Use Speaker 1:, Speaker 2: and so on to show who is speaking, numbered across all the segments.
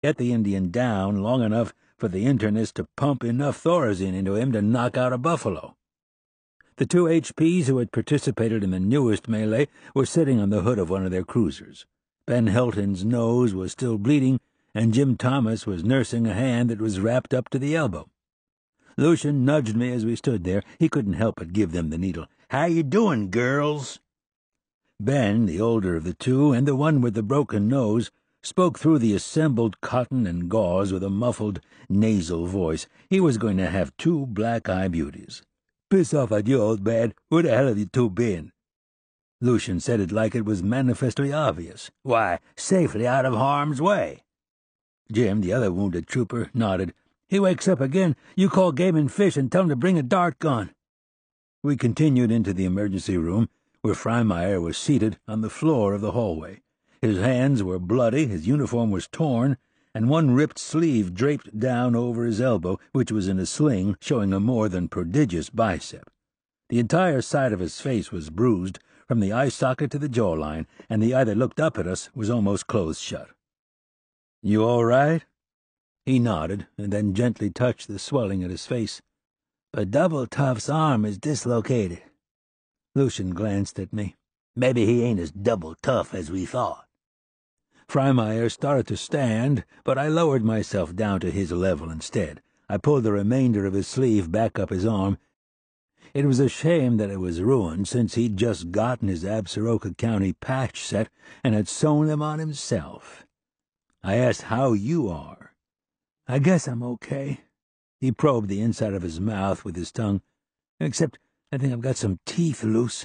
Speaker 1: get the Indian down long enough for the internist to pump enough Thorazine into him to knock out a buffalo. The two HPs who had participated in the newest melee were sitting on the hood of one of their cruisers. Ben Helton's nose was still bleeding, and Jim Thomas was nursing a hand that was wrapped up to the elbow. Lucian nudged me as we stood there. He couldn't help but give them the needle. "How you doing, girls?" Ben, the older of the two, and the one with the broken nose, spoke through the assembled cotton and gauze with a muffled, nasal voice. He was going to have two black-eye beauties. "Piss off at you, old man. Where the hell have you two been?" Lucian said it like it was manifestly obvious. "Why, safely out of harm's way." Jim, the other wounded trooper, nodded. "He wakes up again. You call Game and Fish and tell him to bring a dart gun." We continued into the emergency room, where Freimeyer was seated on the floor of the hallway. His hands were bloody, his uniform was torn, and one ripped sleeve draped down over his elbow, which was in a sling, showing a more than prodigious bicep. The entire side of his face was bruised, from the eye socket to the jawline, and the eye that looked up at us was almost closed shut. "You all right?" He nodded, and then gently touched the swelling at his face. "But Double Tough's arm is dislocated." Lucian glanced at me. "Maybe he ain't as double tough as we thought." Freimeyer started to stand, but I lowered myself down to his level instead. I pulled the remainder of his sleeve back up his arm. It was a shame that it was ruined, since he'd just gotten his Absaroka County patch set and had sewn them on himself. I asked how you are. "I guess I'm okay." He probed the inside of his mouth with his tongue. "Except I think I've got some teeth loose."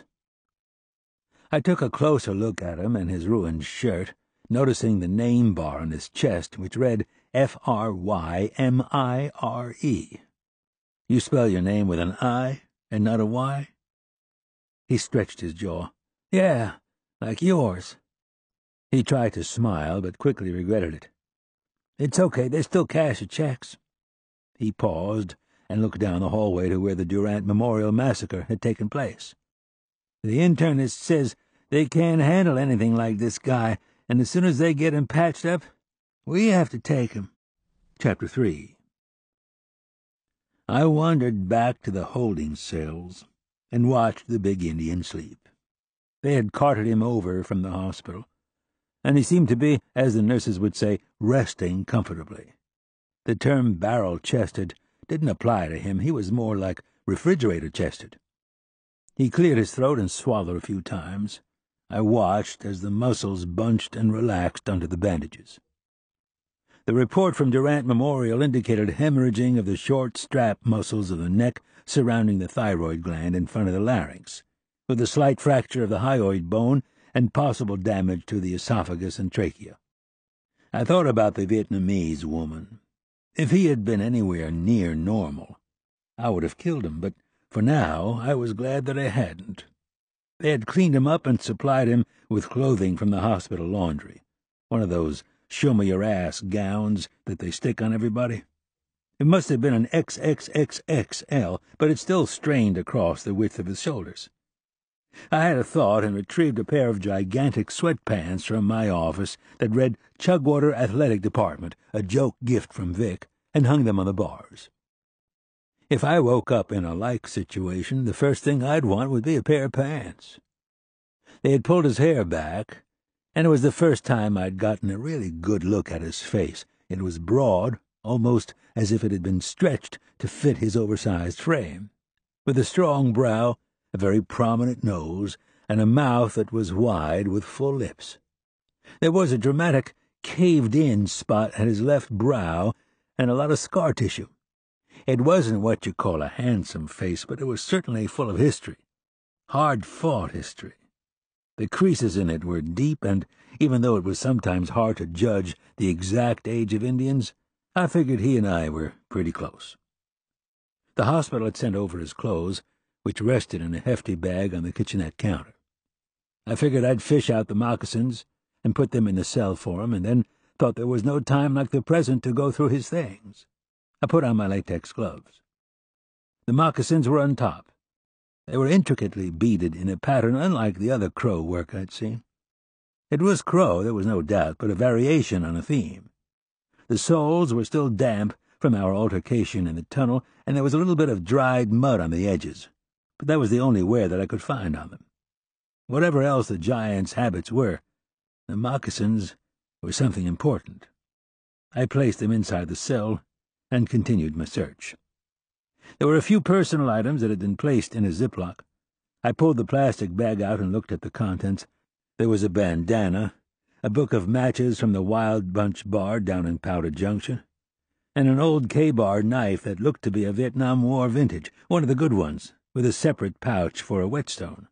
Speaker 1: I took a closer look at him and his ruined shirt, noticing the name bar on his chest, which read Frymire. "You spell your name with an I and not a Y?" He stretched his jaw. "Yeah, like yours." He tried to smile, but quickly regretted it. "It's okay, they still cash the checks." He paused and looked down the hallway to where the Durant Memorial Massacre had taken place. "The internist says they can't handle anything like this guy, and as soon as they get him patched up, we have to take him." Chapter 3. I wandered back to the holding cells and watched the big Indian sleep. They had carted him over from the hospital, and he seemed to be, as the nurses would say, resting comfortably. The term barrel-chested didn't apply to him. He was more like refrigerator-chested. He cleared his throat and swallowed a few times. I watched as the muscles bunched and relaxed under the bandages. The report from Durant Memorial indicated hemorrhaging of the short strap muscles of the neck surrounding the thyroid gland in front of the larynx, with a slight fracture of the hyoid bone and possible damage to the esophagus and trachea. I thought about the Vietnamese woman. If he had been anywhere near normal, I would have killed him, but for now I was glad that I hadn't. They had cleaned him up and supplied him with clothing from the hospital laundry, one of those show-me-your-ass gowns that they stick on everybody. It must have been an XXXXL, but it still strained across the width of his shoulders. I had a thought and retrieved a pair of gigantic sweatpants from my office that read Chugwater Athletic Department, a joke gift from Vic, and hung them on the bars. If I woke up in a like situation, the first thing I'd want would be a pair of pants. They had pulled his hair back, and it was the first time I'd gotten a really good look at his face. It was broad, almost as if it had been stretched to fit his oversized frame, with a strong brow, a very prominent nose, and a mouth that was wide with full lips. There was a dramatic caved-in spot at his left brow and a lot of scar tissue. It wasn't what you call a handsome face, but it was certainly full of history, hard-fought history. The creases in it were deep, and even though it was sometimes hard to judge the exact age of Indians, I figured he and I were pretty close. The hospital had sent over his clothes, which rested in a hefty bag on the kitchenette counter. I figured I'd fish out the moccasins and put them in the cell for him, and then thought there was no time like the present to go through his things. I put on my latex gloves. The moccasins were on top. They were intricately beaded in a pattern unlike the other Crow work I'd seen. It was Crow, there was no doubt, but a variation on a theme. The soles were still damp from our altercation in the tunnel, and there was a little bit of dried mud on the edges, but that was the only wear that I could find on them. Whatever else the giant's habits were, the moccasins were something important. I placed them inside the cell and continued my search. There were a few personal items that had been placed in a Ziploc. I pulled the plastic bag out and looked at the contents. There was a bandana, a book of matches from the Wild Bunch bar down in Powder Junction, and an old K-bar knife that looked to be a Vietnam War vintage, one of the good ones, with a separate pouch for a whetstone.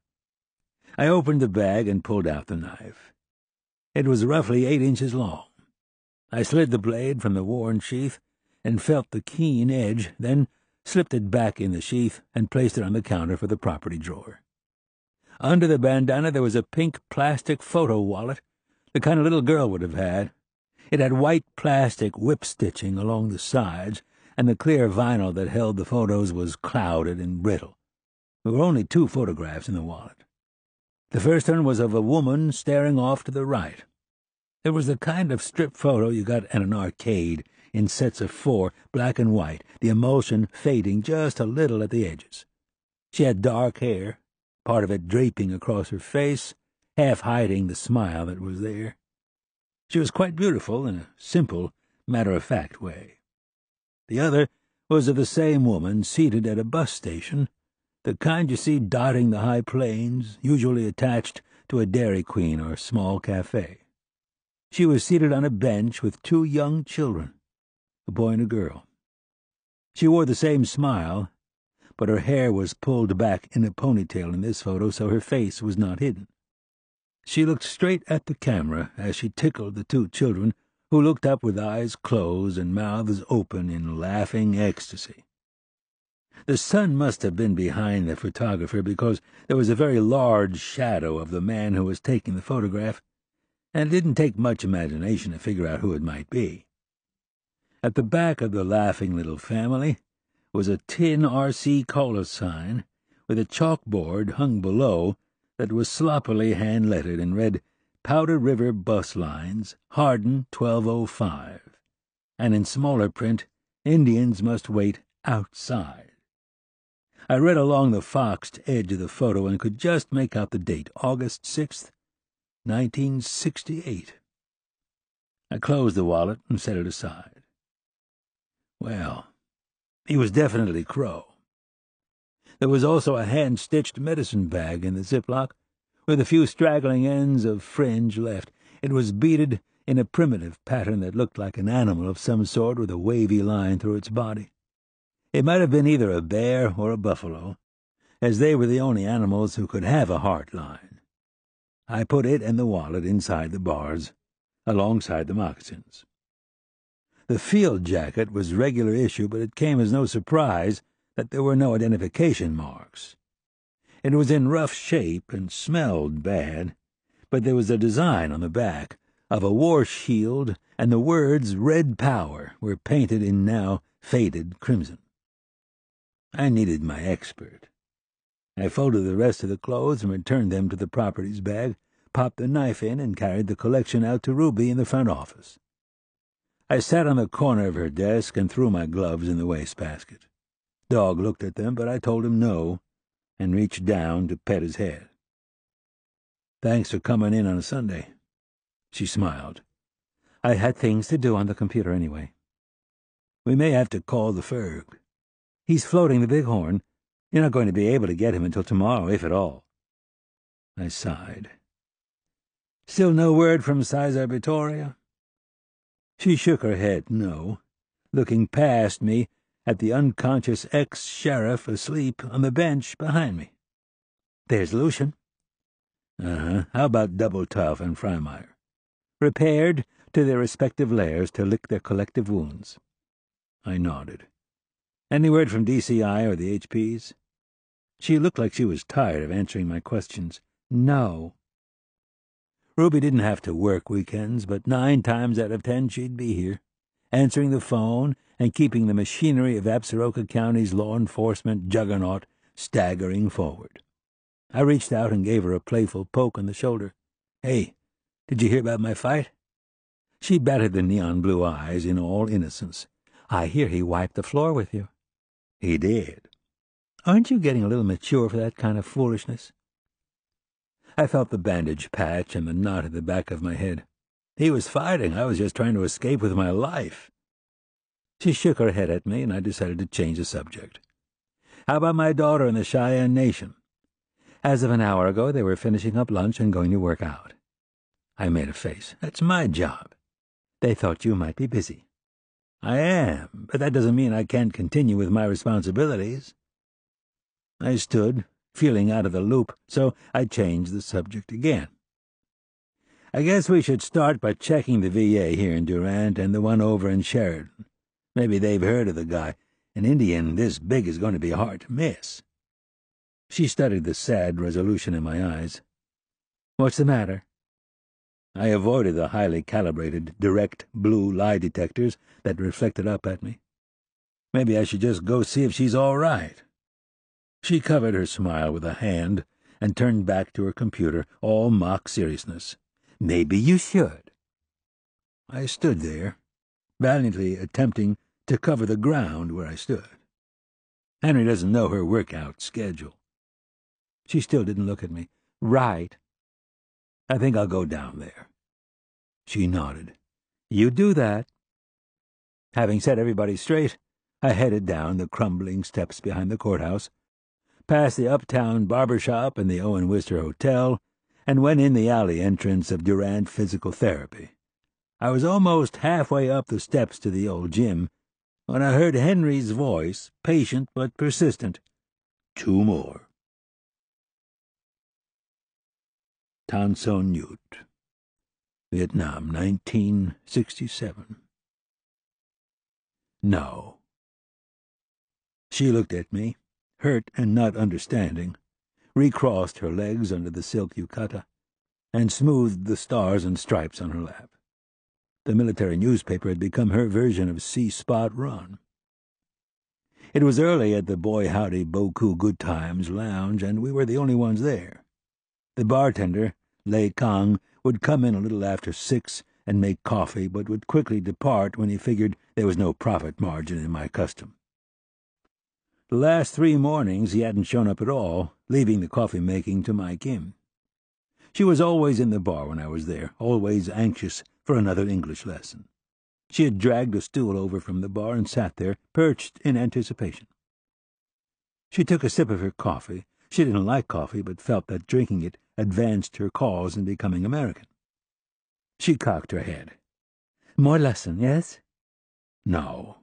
Speaker 1: I opened the bag and pulled out the knife. It was roughly 8 inches long. I slid the blade from the worn sheath and felt the keen edge, then slipped it back in the sheath and placed it on the counter for the property drawer. Under the bandana there was a pink plastic photo wallet, the kind a little girl would have had. It had white plastic whip stitching along the sides, and the clear vinyl that held the photos was clouded and brittle. There were only 2 photographs in the wallet. The first one was of a woman staring off to the right. It was the kind of strip photo you got at an arcade, in sets of 4, black and white, the emulsion fading just a little at the edges. She had dark hair, part of it draping across her face, half hiding the smile that was there. She was quite beautiful in a simple, matter-of-fact way. The other was of the same woman seated at a bus station, the kind you see dotting the high plains, usually attached to a Dairy Queen or small cafe. She was seated on a bench with 2 young children, a boy and a girl. She wore the same smile, but her hair was pulled back in a ponytail in this photo, so her face was not hidden. She looked straight at the camera as she tickled the 2 children, who looked up with eyes closed and mouths open in laughing ecstasy. The sun must have been behind the photographer, because there was a very large shadow of the man who was taking the photograph, and it didn't take much imagination to figure out who it might be. At the back of the laughing little family was a tin R.C. Cola sign with a chalkboard hung below that was sloppily hand-lettered and read Powder River Bus Lines, Hardin 1205, and in smaller print, Indians must wait outside. I read along the foxed edge of the photo and could just make out the date, August 6th, 1968. I closed the wallet and set it aside. Well, he was definitely Crow. There was also a hand-stitched medicine bag in the Ziploc, with a few straggling ends of fringe left. It was beaded in a primitive pattern that looked like an animal of some sort with a wavy line through its body. It might have been either a bear or a buffalo, as they were the only animals who could have a heart line. I put it and the wallet inside the bars, alongside the moccasins. The field jacket was regular issue, but it came as no surprise that there were no identification marks. It was in rough shape and smelled bad, but there was a design on the back of a war shield, and the words Red Power were painted in now faded crimson. I needed my expert. I folded the rest of the clothes and returned them to the properties bag, popped the knife in, and carried the collection out to Ruby in the front office. I sat on the corner of her desk and threw my gloves in the wastebasket. Dog looked at them, but I told him no, and reached down to pet his head. "Thanks for coming in on a Sunday." She smiled. "I had things to do on the computer anyway." "We may have to call the Ferg. He's floating the Bighorn. You're not going to be able to get him until tomorrow, if at all." I sighed. "Still no word from Cesar Vittoria?" She shook her head no, looking past me at the unconscious ex-sheriff asleep on the bench behind me. "There's Lucian." "Uh-huh. How about Double Tough and Freimeyer?" "Repaired to their respective lairs to lick their collective wounds." I nodded. "Any word from DCI or the HPs?" She looked like she was tired of answering my questions. "No." Ruby didn't have to work weekends, but 9 times out of 10 she'd be here, answering the phone and keeping the machinery of Absaroka County's law enforcement juggernaut staggering forward. I reached out and gave her a playful poke on the shoulder. "Hey, did you hear about my fight?" She batted the neon blue eyes in all innocence. "I hear he wiped the floor with you." "He did." "Aren't you getting a little mature for that kind of foolishness?" I felt the bandage patch and the knot at the back of my head. He was fighting. I was just trying to escape with my life. She shook her head at me, and I decided to change the subject. "How about my daughter and the Cheyenne Nation?" "As of an hour ago, they were finishing up lunch and going to work out." I made a face. "That's my job." "They thought you might be busy." "I am, but that doesn't mean I can't continue with my responsibilities." I stood, feeling out of the loop, so I changed the subject again. "I guess we should start by checking the VA here in Durant and the one over in Sheridan. Maybe they've heard of the guy. An Indian this big is going to be hard to miss." She studied the sad resolution in my eyes. "What's the matter?" I avoided the highly calibrated, direct blue lie detectors that reflected up at me. "Maybe I should just go see if she's all right." She covered her smile with a hand and turned back to her computer, all mock seriousness. "Maybe you should." I stood there, valiantly attempting to cover the ground where I stood. Henry doesn't know her workout schedule. She still didn't look at me. "Right. I think I'll go down there." She nodded. "You do that." Having set everybody straight, I headed down the crumbling steps behind the courthouse, past the uptown barber shop and the Owen Wister Hotel, and went in the alley entrance of Durant Physical Therapy. I was almost halfway up the steps to the old gym when I heard Henry's voice, patient but persistent. "2 more." Tan Son Nhut, Vietnam, 1967. "No." She looked at me, hurt and not understanding, recrossed her legs under the silk yukata, and smoothed the stars and stripes on her lap. The military newspaper had become her version of C-Spot Run. It was early at the Boy Howdy Boku Good Times lounge, and we were the only ones there. The bartender, Lei Kang, would come in a little after 6 and make coffee, but would quickly depart when he figured there was no profit margin in my custom. The last 3 mornings he hadn't shown up at all, leaving the coffee-making to my Kim. She was always in the bar when I was there, always anxious for another English lesson. She had dragged a stool over from the bar and sat there, perched in anticipation. She took a sip of her coffee. She didn't like coffee, but felt that drinking it advanced her cause in becoming American. She cocked her head. "More lesson, yes?" "No."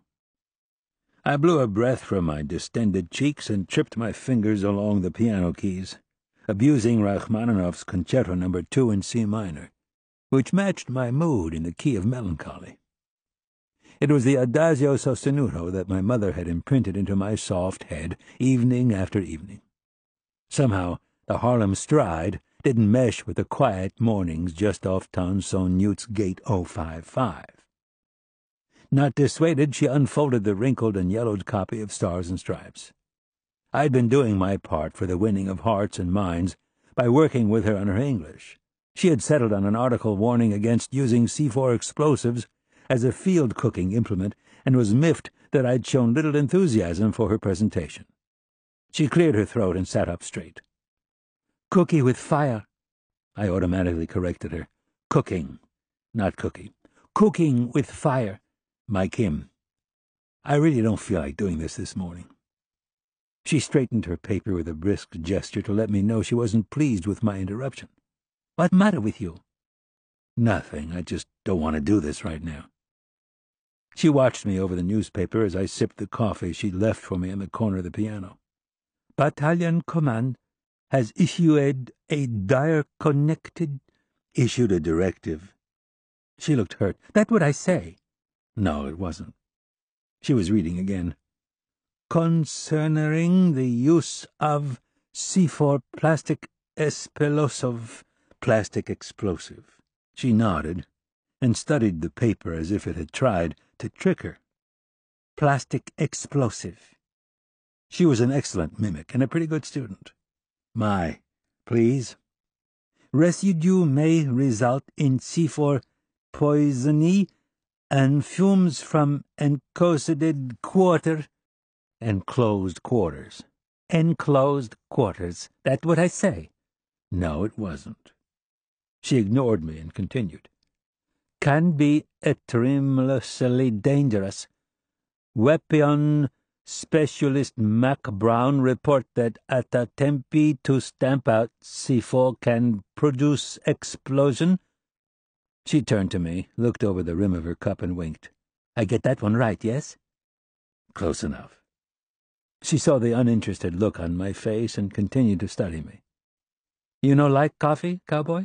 Speaker 1: I blew a breath from my distended cheeks and tripped my fingers along the piano keys, abusing Rachmaninoff's Concerto No. 2 in C minor, which matched my mood in the key of melancholy. It was the Adagio sostenuto that my mother had imprinted into my soft head evening after evening. Somehow the Harlem Stride didn't mesh with the quiet mornings just off Tan Son Nhut's Gate 055. Not dissuaded, she unfolded the wrinkled and yellowed copy of Stars and Stripes. I'd been doing my part for the winning of hearts and minds by working with her on her English. She had settled on an article warning against using C4 explosives as a field cooking implement and was miffed that I'd shown little enthusiasm for her presentation. She cleared her throat and sat up straight. "Cookie with fire," I automatically corrected her. "Cooking, not cookie. Cooking with fire. My Kim, I really don't feel like doing this morning." She straightened her paper with a brisk gesture to let me know she wasn't pleased with my interruption. "What matter with you?" "Nothing. I just don't want to do this right now." She watched me over the newspaper as I sipped the coffee she'd left for me in the corner of the piano. "Battalion Command has issued a dire connected—" "Issued a directive." She looked hurt. "That's what I say." No, it wasn't. She was reading again. "Concerning the use of C4 plastic explosive." Plastic explosive. She nodded and studied the paper as if it had tried to trick her. "Plastic explosive." She was an excellent mimic and a pretty good student. "My, please." "Residue may result in C4 poisony, and fumes from enclosed quarters. Enclosed quarters. Enclosed quarters. That's what I say. No, it wasn't. She ignored me and continued. Can be extremely dangerous. Weapon specialist Mac Brown report that at a tempi to stamp out C4 can produce explosion. She turned to me, looked over the rim of her cup and winked. I get that one right, yes? Close enough. She saw the uninterested look on my face and continued to study me. You no like coffee, cowboy?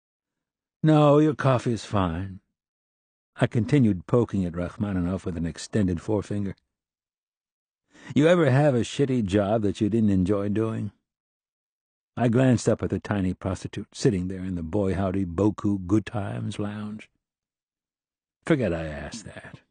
Speaker 1: No, your coffee is fine. I continued poking at Rachmaninoff with an extended forefinger. You ever have a shitty job that you didn't enjoy doing? I glanced up at the tiny prostitute sitting there in the Boy Howdy Boku Good Times lounge. Forget I asked that.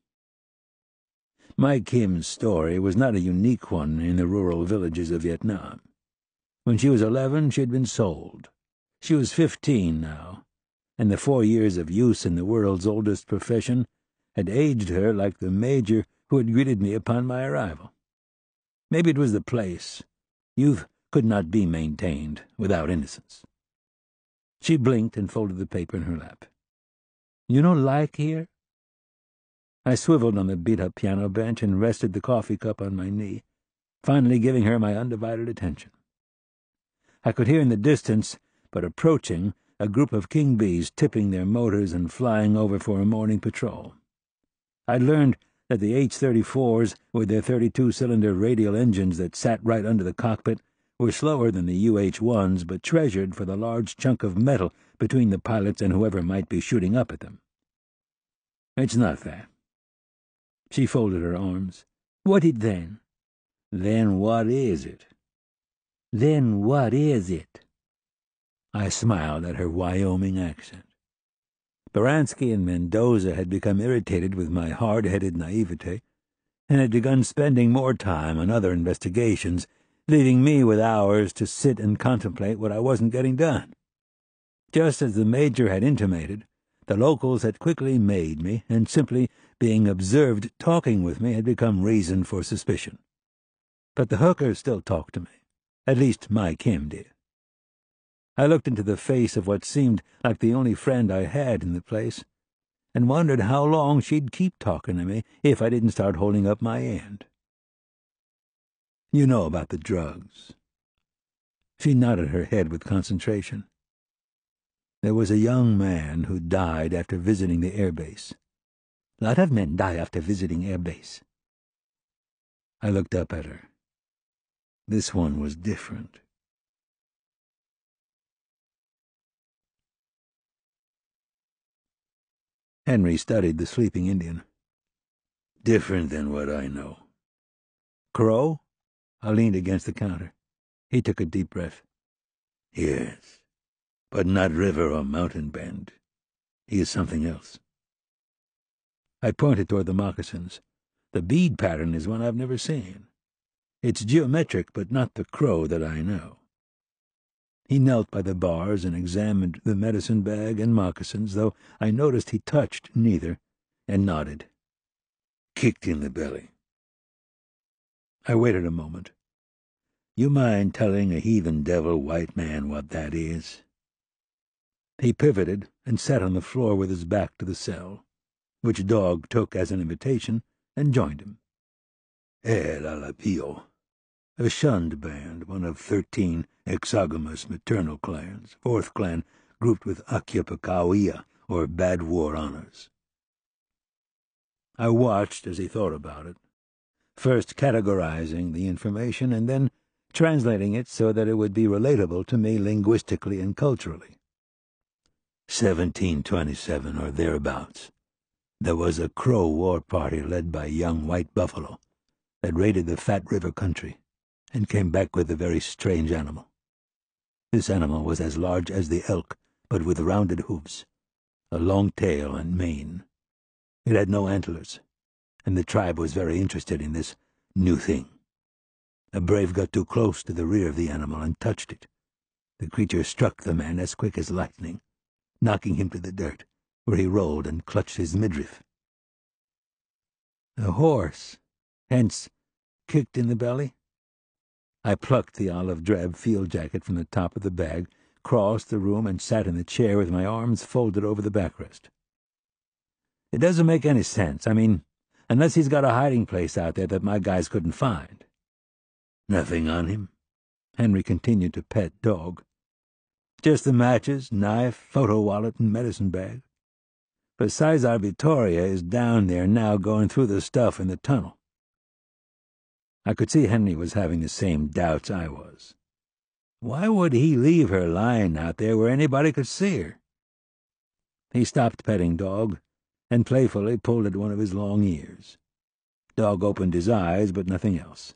Speaker 1: My Kim's story was not a unique one in the rural villages of Vietnam. When she was 11, she had been sold. She was 15 now, and the 4 years of use in the world's oldest profession had aged her like the major who had greeted me upon my arrival. Maybe it was the place. Youth could not be maintained without innocence. She blinked and folded the paper in her lap. You no like here? I swiveled on the beat-up piano bench and rested the coffee cup on my knee, finally giving her my undivided attention. I could hear in the distance, but approaching, a group of king bees tipping their motors and flying over for a morning patrol. I'd learned that the H-34s, with their 32-cylinder radial engines that sat right under the cockpit, were slower than the UH-1s, but treasured for the large chunk of metal between the pilots and whoever might be shooting up at them. It's not that. She folded her arms. What it then? Then what is it? Then what is it? I smiled at her Wyoming accent. Baranski and Mendoza had become irritated with my hard-headed naivete and had begun spending more time on other investigations, leaving me with hours to sit and contemplate what I wasn't getting done. Just as the major had intimated, the locals had quickly made me, and simply being observed talking with me had become reason for suspicion. But the hookers still talked to me. At least my Kim did. I looked into the face of what seemed like the only friend I had in the place, and wondered how long she'd keep talking to me if I didn't start holding up my end. You know about the drugs. She nodded her head with concentration. There was a young man who died after visiting the airbase. A lot of men die after visiting airbase. I looked up at her. This one was different. Henry studied the sleeping Indian. Different than what I know. Crow? I leaned against the counter. He took a deep breath. Yes, but not river or mountain bend. He is something else. I pointed toward the moccasins. The bead pattern is one I've never seen. It's geometric, but not the crow that I know. He knelt by the bars and examined the medicine bag and moccasins, though I noticed he touched neither, and nodded. Kicked in the belly. I waited a moment. You mind telling a heathen devil white man what that is? He pivoted and sat on the floor with his back to the cell, which Dog took as an invitation and joined him. El Alapio, a shunned band, one of 13 exogamous maternal clans, 4th clan grouped with Akyapakawiya, or bad war honors. I watched as he thought about it, first categorizing the information and then translating it so that it would be relatable to me linguistically and culturally. 1727 or thereabouts, there was a Crow war party led by young White Buffalo that raided the Fat River country and came back with a very strange animal. This animal was as large as the elk, but with rounded hooves, a long tail and mane. It had no antlers, and the tribe was very interested in this new thing. A brave got too close to the rear of the animal and touched it. The creature struck the man as quick as lightning, knocking him to the dirt, where he rolled and clutched his midriff. A horse, hence kicked in the belly? I plucked the olive-drab field jacket from the top of the bag, crossed the room, and sat in the chair with my arms folded over the backrest. It doesn't make any sense. I mean, unless he's got a hiding place out there that my guys couldn't find. Nothing on him? Henry continued to pet Dog. Just the matches, knife, photo wallet, and medicine bag. But Cesar Vittoria is down there now going through the stuff in the tunnel. I could see Henry was having the same doubts I was. Why would he leave her lying out there where anybody could see her? He stopped petting Dog and playfully pulled at one of his long ears. Dog opened his eyes, but nothing else.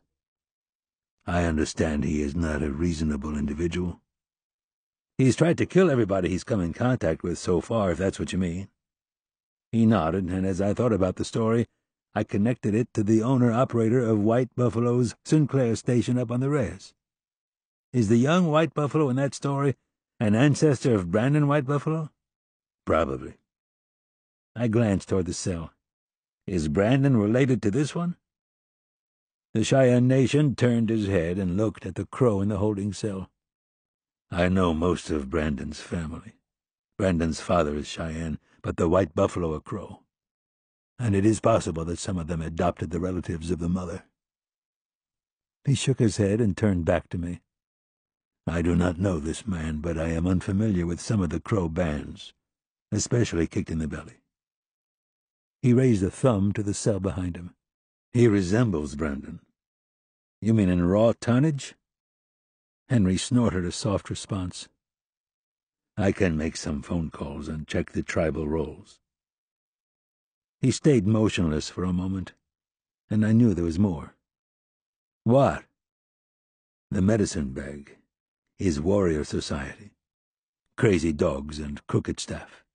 Speaker 1: I understand he is not a reasonable individual. He's tried to kill everybody he's come in contact with so far, if that's what you mean. He nodded, and as I thought about the story, I connected it to the owner-operator of White Buffalo's Sinclair station up on the res. Is the young White Buffalo in that story an ancestor of Brandon White Buffalo? Probably. I glanced toward the cell. Is Brandon related to this one? The Cheyenne Nation turned his head and looked at the crow in the holding cell. I know most of Brandon's family. Brandon's father is Cheyenne, but the White Buffalo a Crow. And it is possible that some of them adopted the relatives of the mother. He shook his head and turned back to me. I do not know this man, but I am unfamiliar with some of the Crow bands, especially Kicked in the Belly. He raised a thumb to the cell behind him. He resembles Brandon. You mean in raw tonnage? Henry snorted a soft response. I can make some phone calls and check the tribal rolls. He stayed motionless for a moment, and I knew there was more. What? The medicine bag. His warrior society. Crazy Dogs and Crooked Staff.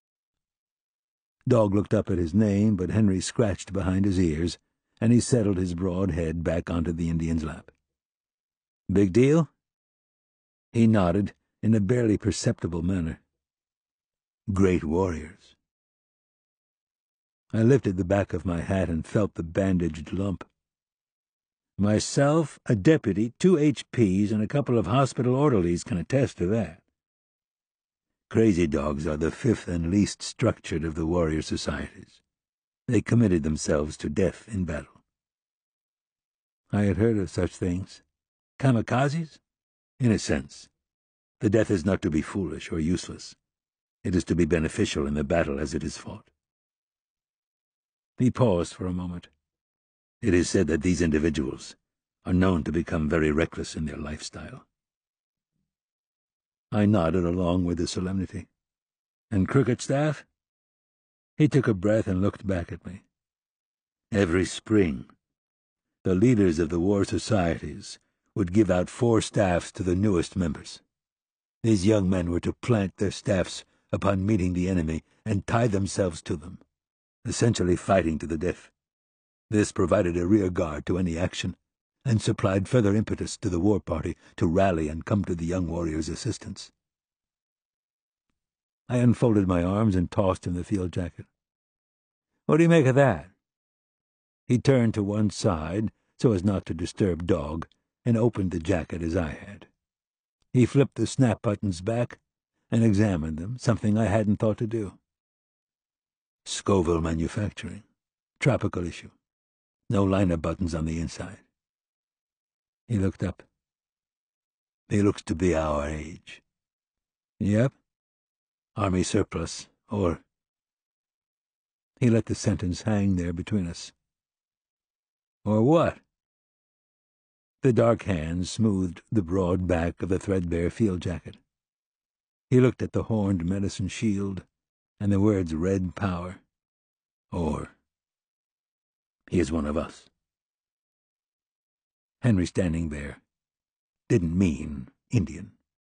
Speaker 1: Dog looked up at his name, but Henry scratched behind his ears, and he settled his broad head back onto the Indian's lap. Big deal? He nodded in a barely perceptible manner. Great warriors. I lifted the back of my hat and felt the bandaged lump. Myself, a deputy, 2 HPs, and a couple of hospital orderlies can attest to that. Crazy Dogs are the fifth and least structured of the warrior societies. They committed themselves to death in battle. I had heard of such things. Kamikazes? In a sense. The death is not to be foolish or useless. It is to be beneficial in the battle as it is fought. He paused for a moment. It is said that these individuals are known to become very reckless in their lifestyle. I nodded along with the solemnity. And Crooked Staff? He took a breath and looked back at me. Every spring, the leaders of the war societies would give out 4 staffs to the newest members. These young men were to plant their staffs upon meeting the enemy and tie themselves to them, essentially fighting to the death. This provided a rear guard to any action, and supplied further impetus to the war party to rally and come to the young warrior's assistance. I unfolded my arms and tossed him the field jacket. What do you make of that? He turned to one side, so as not to disturb Dog, and opened the jacket as I had. He flipped the snap buttons back and examined them, something I hadn't thought to do. Scoville Manufacturing. Tropical issue. No liner buttons on the inside. He looked up. He looks to be our age. Yep. Army surplus, or... He let the sentence hang there between us. Or what? The dark hands smoothed the broad back of the threadbare field jacket. He looked at the horned medicine shield and the words Red Power. Or... He is one of us. Henry, standing there, didn't mean Indian.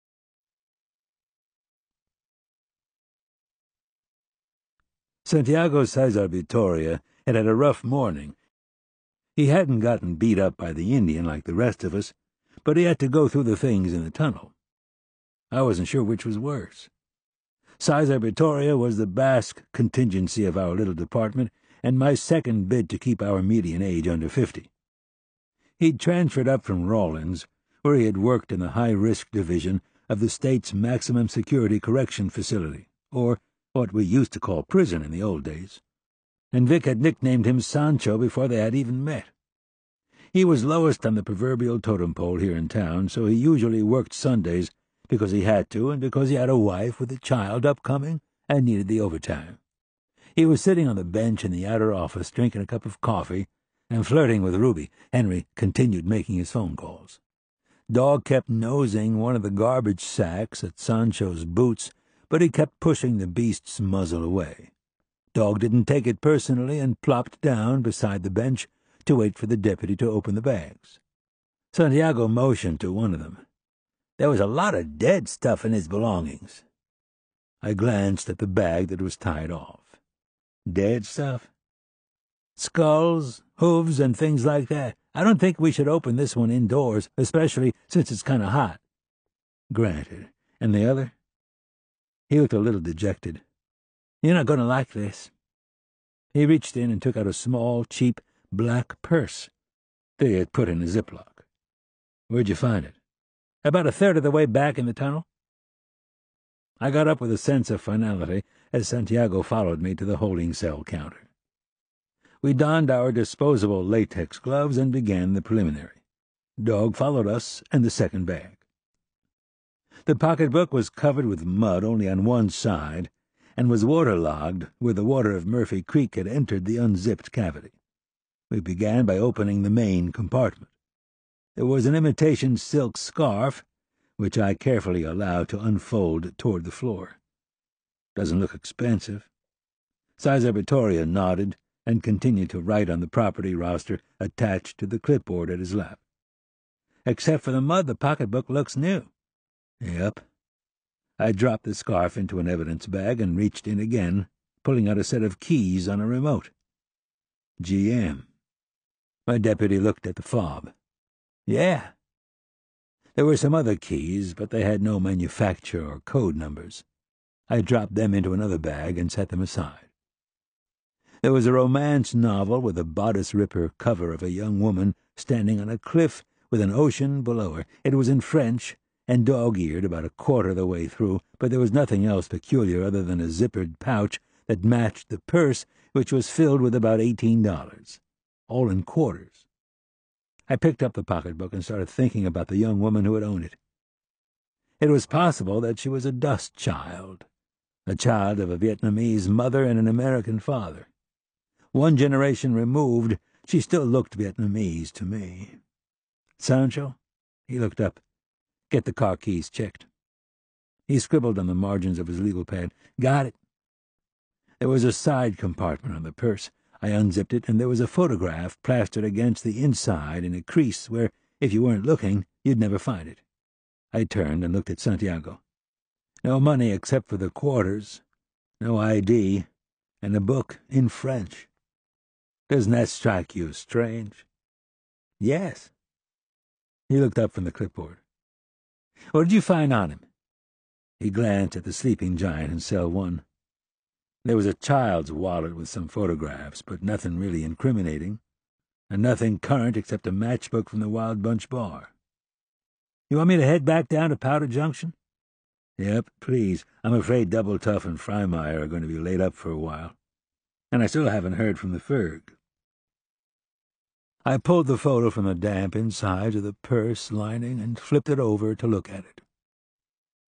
Speaker 1: Santiago Cesar Vittoria had had a rough morning. He hadn't gotten beat up by the Indian like the rest of us, but he had to go through the things in the tunnel. I wasn't sure which was worse. Cesar Vittoria was the Basque contingency of our little department, and my second bid to keep our median age under 50. He'd transferred up from Rawlins, where he had worked in the high-risk division of the state's maximum security correction facility, or what we used to call prison in the old days, and Vic had nicknamed him Sancho before they had even met. He was lowest on the proverbial totem pole here in town, so he usually worked Sundays because he had to and because he had a wife with a child upcoming and needed the overtime. He was sitting on the bench in the outer office drinking a cup of coffee and flirting with Ruby. Henry continued making his phone calls. Dog kept nosing one of the garbage sacks at Sancho's boots, but he kept pushing the beast's muzzle away. Dog didn't take it personally and plopped down beside the bench to wait for the deputy to open the bags. Santiago motioned to one of them. There was a lot of dead stuff in his belongings. I glanced at the bag that was tied off. Dead stuff? Skulls, hooves, and things like that. I don't think we should open this one indoors, especially since it's kind of hot. Granted. And the other? He looked a little dejected. You're not going to like this. He reached in and took out a small, cheap, black purse that he had put in a Ziploc. Where'd you find it? About a third of the way back in the tunnel. I got up with a sense of finality as Santiago followed me to the holding cell counter. We donned our disposable latex gloves and began the preliminary. Dog followed us and the second bag. The pocketbook was covered with mud only on one side and was waterlogged where the water of Murphy Creek had entered the unzipped cavity. We began by opening the main compartment. There was an imitation silk scarf, which I carefully allowed to unfold toward the floor. Doesn't look expensive. Cesar Vittoria nodded and continued to write on the property roster attached to the clipboard at his lap. Except for the mud, the pocketbook looks new. Yep. I dropped the scarf into an evidence bag and reached in again, pulling out a set of keys on a remote. GM. My deputy looked at the fob. Yeah. There were some other keys, but they had no manufacturer or code numbers. I dropped them into another bag and set them aside. There was a romance novel with a bodice-ripper cover of a young woman standing on a cliff with an ocean below her. It was in French and dog-eared about a quarter of the way through, but there was nothing else peculiar other than a zippered pouch that matched the purse, which was filled with about $18, all in quarters. I picked up the pocketbook and started thinking about the young woman who had owned it. It was possible that she was a dust child, a child of a Vietnamese mother and an American father. One generation removed, she still looked Vietnamese to me. Sancho? He looked up. Get the car keys checked. He scribbled on the margins of his legal pad. Got it. There was a side compartment on the purse. I unzipped it, and there was a photograph plastered against the inside in a crease where, if you weren't looking, you'd never find it. I turned and looked at Santiago. No money except for the quarters, no ID, and a book in French. Doesn't that strike you as strange? Yes. He looked up from the clipboard. What did you find on him? He glanced at the sleeping giant in cell 1. There was a child's wallet with some photographs, but nothing really incriminating, and nothing current except a matchbook from the Wild Bunch bar. You want me to head back down to Powder Junction? Yep, please. I'm afraid Double Tough and Freimeyer are going to be laid up for a while, and I still haven't heard from the Ferg. I pulled the photo from the damp inside of the purse lining and flipped it over to look at it.